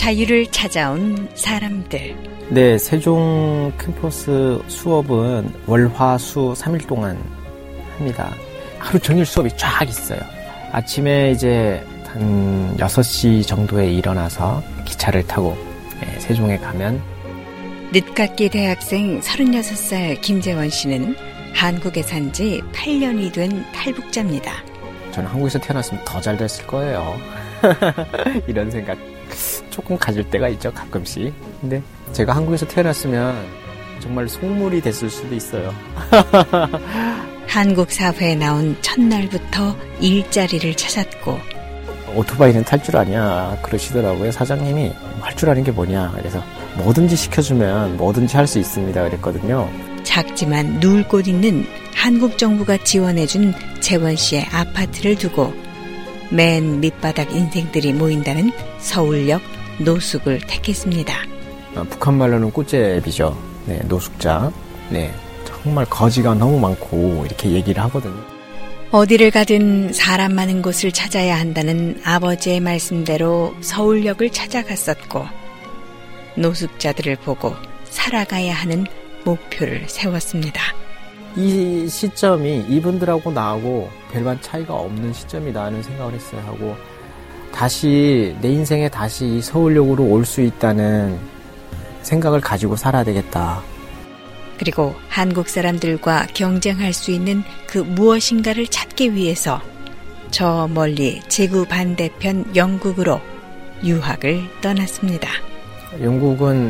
자유를 찾아온 사람들. 네, 세종 캠퍼스 수업은 월, 화, 수 3일 동안 합니다. 하루 종일 수업이 쫙 있어요. 아침에 이제 한 6시 정도에 일어나서 기차를 타고 세종에 가면, 늦깎이 대학생 36살 김재원 씨는 한국에 산 지 8년이 된 탈북자입니다. 저는 한국에서 태어났으면 더 잘 됐을 거예요. 이런 생각 조금 가질 때가 있죠, 가끔씩. 근데 제가 한국에서 태어났으면 정말 속물이 됐을 수도 있어요. 한국 사회에 나온 첫날부터 일자리를 찾았고, 오토바이는 탈 줄 아냐 그러시더라고요. 사장님이 할 줄 아는 게 뭐냐. 그래서 뭐든지 시켜주면 뭐든지 할 수 있습니다 그랬거든요. 작지만 누울 곳 있는 한국 정부가 지원해준 재원 씨의 아파트를 두고 맨 밑바닥 인생들이 모인다는 서울역 노숙을 택했습니다. 북한 말로는 꽃제비죠. 네, 노숙자. 네, 정말 거지가 너무 많고 이렇게 얘기를 하거든요. 어디를 가든 사람 많은 곳을 찾아야 한다는 아버지의 말씀대로 서울역을 찾아갔었고, 노숙자들을 보고 살아가야 하는 목표를 세웠습니다. 이 시점이 이분들하고 나하고 별반 차이가 없는 시점이다는 생각을 했어요. 하고 다시 내 인생에 다시 서울역으로 올 수 있다는 생각을 가지고 살아야 되겠다. 그리고 한국 사람들과 경쟁할 수 있는 그 무엇인가를 찾기 위해서 저 멀리 지구 반대편 영국으로 유학을 떠났습니다. 영국은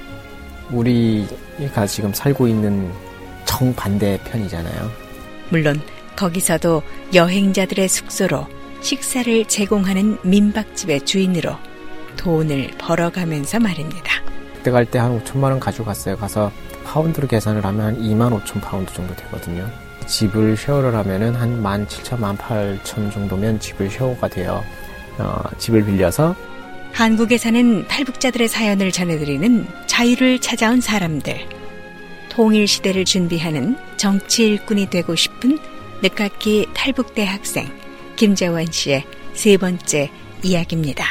우리가 지금 살고 있는 정반대편이잖아요. 물론 거기서도 여행자들의 숙소로 식사를 제공하는 민박집의 주인으로 돈을 벌어가면서 말입니다. 그때 갈 때 한 5천만 원 가져갔어요. 가서 파운드로 계산을 하면 한 2만 5천 파운드 정도 되거든요. 집을 쉐어를 하면은 한 17,000, 18,000 정도면 집을 쉐어가 돼요. 집을 빌려서. 한국에 사는 탈북자들의 사연을 전해드리는 자유를 찾아온 사람들. 통일 시대를 준비하는 정치 일꾼이 되고 싶은 늦깎이 탈북대 학생 김재원 씨의 세 번째 이야기입니다.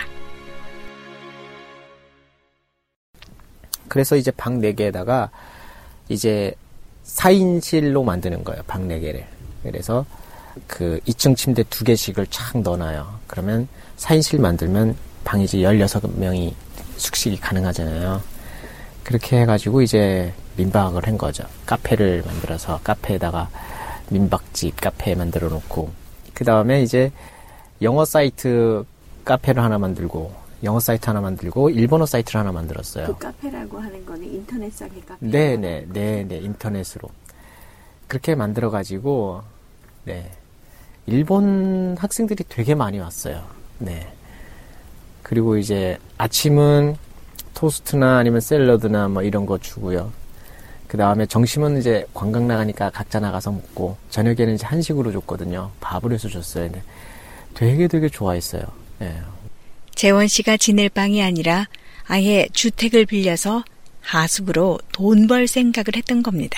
그래서 이제 방 4개에다가 이제 4인실로 만드는 거예요. 방 4개를. 그래서 그 2층 침대 2개씩을 착 넣어놔요. 그러면 4인실 만들면 방이 이제 16명이 숙식이 가능하잖아요. 그렇게 해가지고 이제 민박을 한 거죠. 카페를 만들어서 카페에다가 민박집 카페 만들어 놓고, 그 다음에 이제 영어 사이트 카페를 하나 만들고, 영어 사이트 하나 만들고, 일본어 사이트를 하나 만들었어요. 그 카페라고 하는 거는 인터넷상의 카페? 네네, 인터넷으로. 그렇게 만들어가지고, 네. 일본 학생들이 되게 많이 왔어요. 네. 그리고 이제 아침은 토스트나 아니면 샐러드나 뭐 이런 거 주고요. 그 다음에 점심은 이제 관광 나가니까 각자 나가서 먹고, 저녁에는 이제 한식으로 줬거든요. 밥을 해서 줬어요. 근데 되게 좋아했어요. 네. 재원 씨가 지낼 방이 아니라 아예 주택을 빌려서 하숙으로 돈 벌 생각을 했던 겁니다.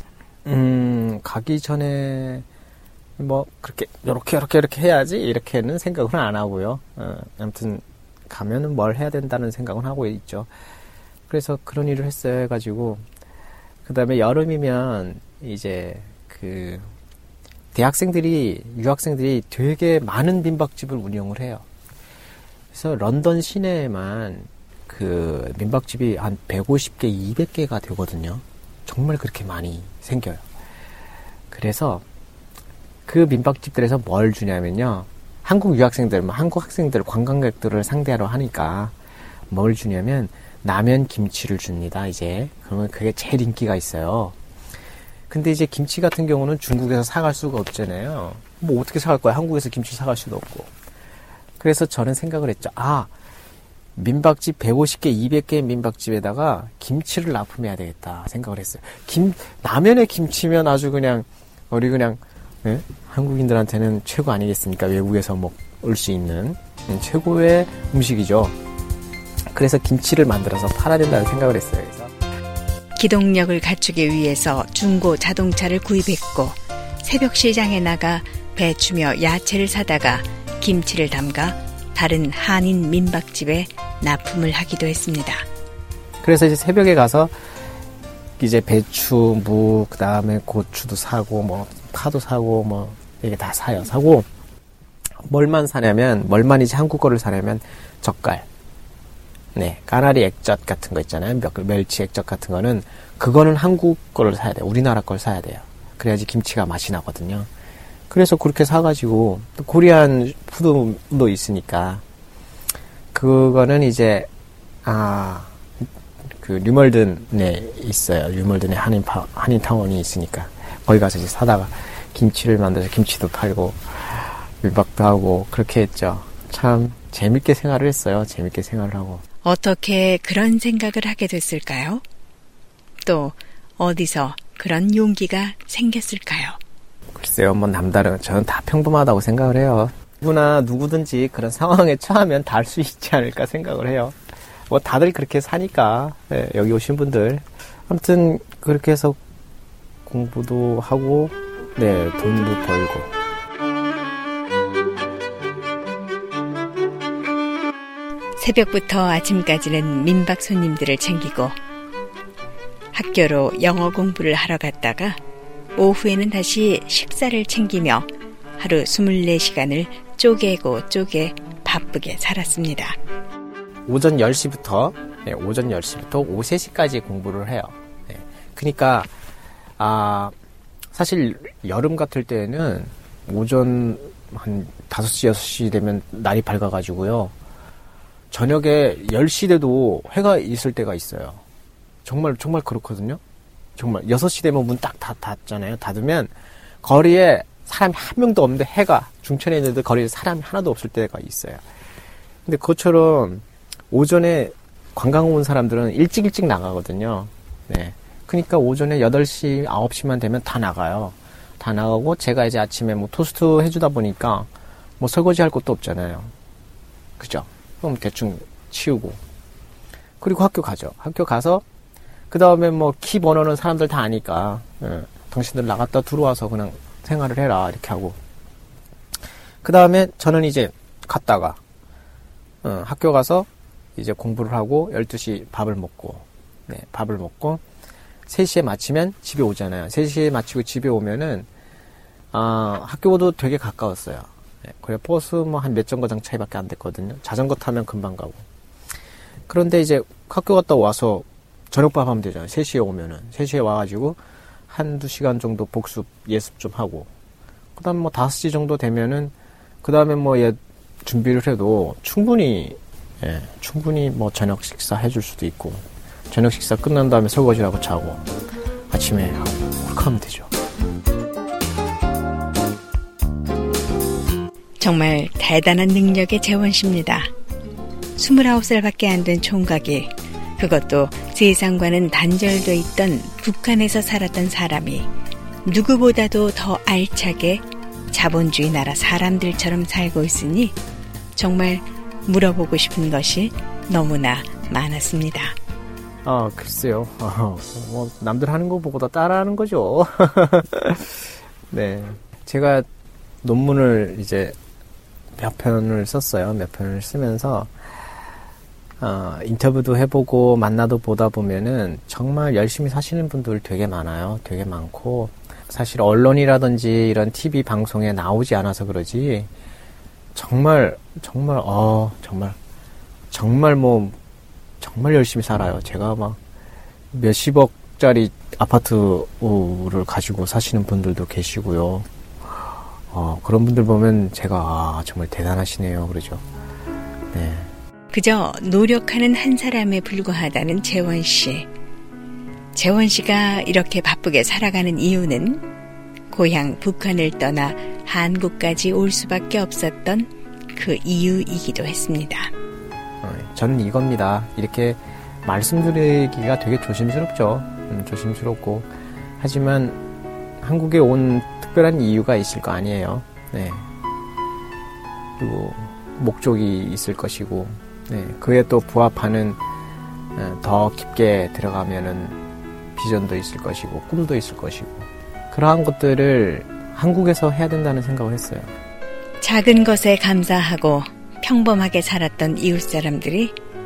가기 전에 뭐 그렇게 이렇게 해야지 이렇게는 생각은 안 하고요. 아무튼 가면은 뭘 해야 된다는 생각은 하고 있죠. 그래서 그런 일을 했어요. 해가지고 그 다음에 여름이면 이제 그 대학생들이, 유학생들이 되게 많은 민박집을 운영을 해요. 그래서 런던 시내에만 그 민박집이 한 150개, 200개가 되거든요. 정말 그렇게 많이 생겨요. 그래서 그 민박집들에서 뭘 주냐면요. 한국 유학생들, 한국 학생들, 관광객들을 상대하러 하니까 뭘 주냐면 라면 김치를 줍니다, 이제. 그러면 그게 제일 인기가 있어요. 근데 이제 김치 같은 경우는 중국에서 사갈 수가 없잖아요. 뭐 어떻게 사갈 거야? 한국에서 김치 사갈 수도 없고. 그래서 저는 생각을 했죠. 민박집 150개, 200개의 민박집에다가 김치를 납품해야 되겠다 생각을 했어요. 라면에 김치면 아주 그냥, 우리 그냥, 네? 한국인들한테는 최고 아니겠습니까? 외국에서 먹을 수 있는 최고의 음식이죠. 그래서 김치를 만들어서 팔아야 된다는 생각을 했어요. 그래서 기동력을 갖추기 위해서 중고 자동차를 구입했고, 새벽 시장에 나가 배추며 야채를 사다가 김치를 담가 다른 한인 민박집에 납품을 하기도 했습니다. 그래서 이제 새벽에 가서 이제 배추, 무, 그 다음에 고추도 사고, 뭐, 파도 사고, 뭐, 이게 다 사요. 사고, 뭘만 이제 한국 거를 사려면 젓갈. 네, 까나리 액젓 같은 거 있잖아요. 멸치 액젓 같은 거는, 그거는 한국 거를 사야 돼요. 우리나라 걸 사야 돼요. 그래야지 김치가 맛이 나거든요. 그래서 그렇게 사가지고, 또 코리안 푸드도 있으니까, 그거는 이제, 그 뉴멀든에 있어요. 뉴멀든에 한인타운이 있으니까 거기 가서 이제 사다가 김치를 만들어서 김치도 팔고 밀박도 하고 그렇게 했죠. 참 재밌게 생활을 했어요. 재밌게 생활을 하고. 어떻게 그런 생각을 하게 됐을까요? 또 어디서 그런 용기가 생겼을까요? 글쎄요. 뭐 남다른 저는 다 평범하다고 생각을 해요. 누구든지 그런 상황에 처하면 다 할 수 있지 않을까 생각을 해요. 뭐 다들 그렇게 사니까. 네, 여기 오신 분들 아무튼 그렇게 해서 공부도 하고 네, 돈도 벌고. 새벽부터 아침까지는 민박 손님들을 챙기고 학교로 영어 공부를 하러 갔다가 오후에는 다시 식사를 챙기며 하루 24시간을 쪼개고 바쁘게 살았습니다. 오전 10시부터 오후 3시까지 공부를 해요. 네. 그러니까 사실 여름 같을 때는 오전 한 5시, 6시 되면 날이 밝아가지고요. 저녁에 10시 돼도 해가 있을 때가 있어요. 정말 그렇거든요. 정말 6시 되면 문 딱 닫잖아요. 닫으면 거리에 사람이 한 명도 없는데 해가 중천에 있는데 거리에 사람이 하나도 없을 때가 있어요. 근데 그것처럼 오전에 관광 온 사람들은 일찍 나가거든요. 네. 그러니까 오전에 8시, 9시만 되면 다 나가요. 다 나가고 제가 이제 아침에 뭐 토스트 해주다 보니까 뭐 설거지 할 것도 없잖아요. 그죠? 그럼 대충 치우고. 그리고 학교 가죠. 학교 가서 그 다음에 뭐 키 번호는 사람들 다 아니까 당신들 나갔다 들어와서 그냥 생활을 해라 이렇게 하고. 그 다음에 저는 이제 갔다가 학교 가서 이제 공부를 하고 12시 밥을 먹고 3시에 마치면 집에 오잖아요. 3시에 마치고 집에 오면은 학교도 되게 가까웠어요. 네, 그래 버스 뭐 한 몇 정거장 차이밖에 안 됐거든요. 자전거 타면 금방 가고. 그런데 이제 학교 갔다 와서 저녁밥 하면 되잖아요. 3시에 오면은 3시에 와가지고 한두 시간 정도 복습 예습 좀 하고 그 다음에 뭐 5시 정도 되면은 그 다음에 뭐 준비를 해도 충분히 뭐 저녁 식사 해줄 수도 있고 저녁 식사 끝난 다음에 설거지하고 자고 아침에 훅 하면 되죠. 정말 대단한 능력의 재원 씨입니다. 29살밖에 안 된 총각이 그것도 세상과는 단절돼 있던 북한에서 살았던 사람이 누구보다도 더 알차게 자본주의 나라 사람들처럼 살고 있으니 정말 물어보고 싶은 것이 너무나 많았습니다. 글쎄요. 뭐 남들 하는 거 보고 다 따라하는 거죠. 네, 제가 논문을 이제 몇 편을 썼어요. 몇 편을 쓰면서 인터뷰도 해보고 만나도 보다 보면은 정말 열심히 사시는 분들 되게 많아요. 되게 많고 사실 언론이라든지 이런 TV 방송에 나오지 않아서 그러지 정말 열심히 살아요. 제가 막 몇십억짜리 아파트를 가지고 사시는 분들도 계시고요. 그런 분들 보면 제가 정말 대단하시네요. 그러죠. 네. 그저 노력하는 한 사람에 불과하다는 재원 씨. 재원 씨가 이렇게 바쁘게 살아가는 이유는 고향 북한을 떠나 한국까지 올 수밖에 없었던 그 이유이기도 했습니다. 저는 이겁니다. 이렇게 말씀드리기가 되게 조심스럽죠. 조심스럽고 하지만 한국에 온 특별한 이유가 있을 거 아니에요. 네. 그리고 목적이 있을 것이고 네. 그에 또 부합하는 더 깊게 들어가면은 비전도 있을 것이고 꿈도 있을 것이고 그러한 것들을 한국에서 해야 된다는 생각을 했어요. 작은 것에 감사하고 평범하게 살았던 이웃 사람들이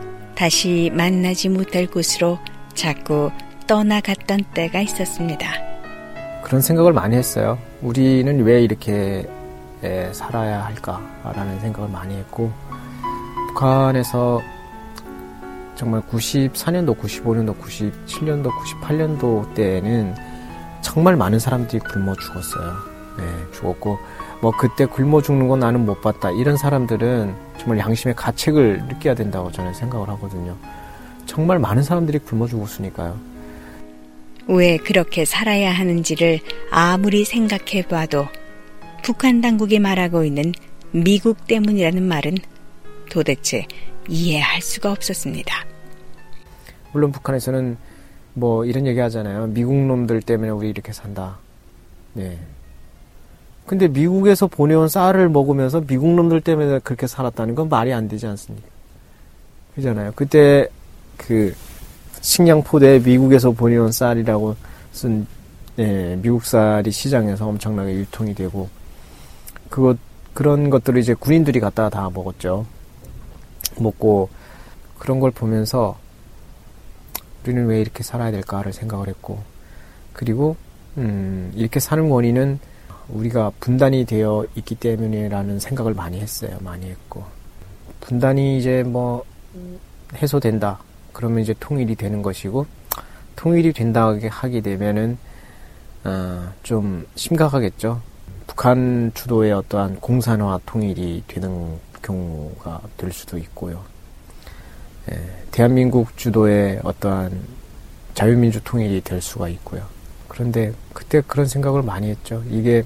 다시 만나지 못할 곳으로 자꾸 떠나갔던 때가 있었습니다. 그런 생각을 많이 했어요. 우리는 왜 이렇게 살아야 할까라는 생각을 많이 했고, 북한에서 정말 94년도, 95년도, 97년도, 98년도 때에는 정말 많은 사람들이 굶어 죽었어요. 네, 죽었고, 그때 굶어 죽는 건 나는 못 봤다. 이런 사람들은 정말 양심의 가책을 느껴야 된다고 저는 생각을 하거든요. 정말 많은 사람들이 굶어 죽었으니까요. 왜 그렇게 살아야 하는지를 아무리 생각해봐도 북한 당국이 말하고 있는 미국 때문이라는 말은 도대체 이해할 수가 없었습니다. 물론 북한에서는 이런 얘기 하잖아요. 미국 놈들 때문에 우리 이렇게 산다. 네. 근데 미국에서 보내온 쌀을 먹으면서 미국 놈들 때문에 그렇게 살았다는 건 말이 안 되지 않습니까? 그잖아요. 그때 식량포대에 미국에서 보내온 쌀이라고 쓴 미국 쌀이 시장에서 엄청나게 유통이 되고, 그런 것들을 이제 군인들이 갖다가 다 먹었죠. 먹고, 그런 걸 보면서 우리는 왜 이렇게 살아야 될까를 생각을 했고, 그리고 이렇게 사는 원인은 우리가 분단이 되어 있기 때문이라는 생각을 많이 했어요. 많이 했고, 분단이 이제 해소된다. 그러면 이제 통일이 되는 것이고, 통일이 된다 하게 되면은 좀 심각하겠죠. 북한 주도의 어떠한 공산화 통일이 되는 경우가 될 수도 있고요. 대한민국 주도의 어떠한 자유민주 통일이 될 수가 있고요. 그런데 그때 그런 생각을 많이 했죠.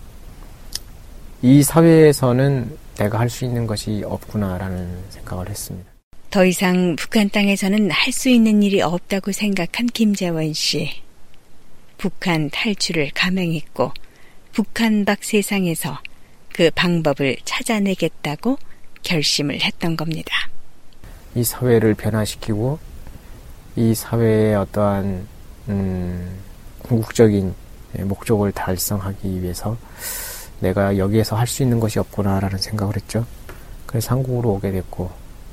이 사회에서는 내가 할 수 있는 것이 없구나라는 생각을 했습니다. 더 이상 북한 땅에서는 할 수 있는 일이 없다고 생각한 김재원 씨. 북한 탈출을 감행했고 북한 밖 세상에서 그 방법을 찾아내겠다고 결심을 했던 겁니다. 이 사회를 변화시키고 이 사회의 어떠한 궁극적인 목적을 달성하기 위해서 내가 여기에서 할 수 있는 것이 없구나라는 생각을 했죠. 그래서 한국으로 오게 됐고,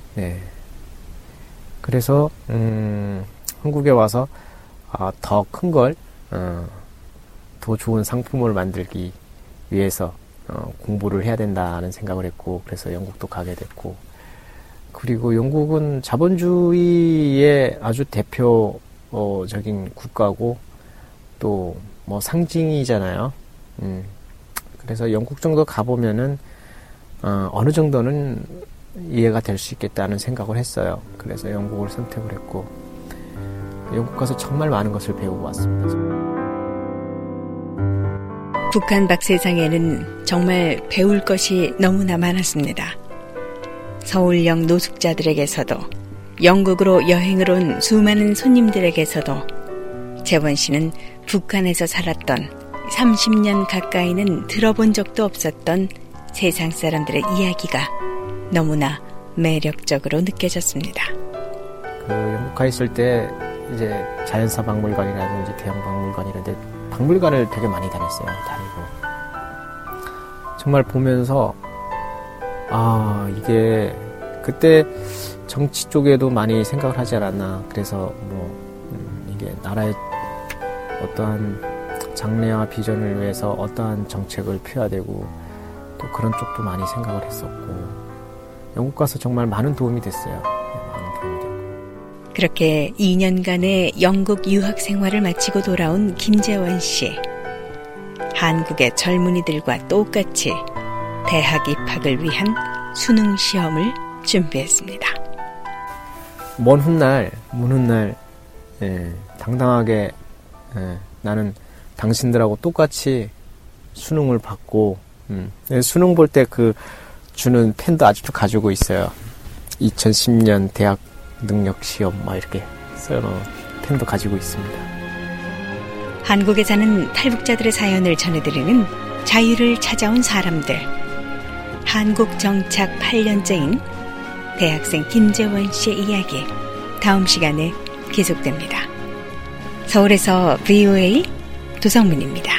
그래서 한국에 와서 더 큰 걸, 더 좋은 상품을 만들기 위해서 공부를 해야 된다는 생각을 했고, 그래서 영국도 가게 됐고, 그리고 영국은 자본주의의 아주 대표적인 국가고 또 상징이잖아요. 그래서 영국 정도 가보면은 어느 정도는 이해가 될 수 있겠다는 생각을 했어요. 그래서 영국을 선택을 했고, 영국 가서 정말 많은 것을 배우고 왔습니다. 북한 밖 세상에는 정말 배울 것이 너무나 많았습니다. 서울역 노숙자들에게서도, 영국으로 여행을 온 수많은 손님들에게서도 재원 씨는 북한에서 살았던 30년 가까이는 들어본 적도 없었던 세상 사람들의 이야기가 너무나 매력적으로 느껴졌습니다. 영국 가 있을 때 이제 자연사 박물관이라든지 대형 박물관 이런데 박물관을 되게 많이 다녔어요. 정말 보면서 이게 그때 정치 쪽에도 많이 생각을 하지 않았나. 그래서 이게 나라의 어떠한 장래와 비전을 위해서 어떠한 정책을 펴야 되고 또 그런 쪽도 많이 생각을 했었고, 영국 가서 정말 많은 도움이 됐어요. 많은 도움이 됐고. 그렇게 2년간의 영국 유학 생활을 마치고 돌아온 김재원 씨. 한국의 젊은이들과 똑같이 대학 입학을 위한 수능 시험을 준비했습니다. 먼 훗날 당당하게 나는 당신들하고 똑같이 수능을 받고, 수능 볼 때 주는 펜도 아직도 가지고 있어요. 2010년 대학 능력 시험 이렇게 써놓은 펜도 가지고 있습니다. 한국에 사는 탈북자들의 사연을 전해드리는 자유를 찾아온 사람들. 한국 정착 8년째인 대학생 김재원 씨의 이야기, 다음 시간에 계속됩니다. 서울에서 VOA 도성문입니다.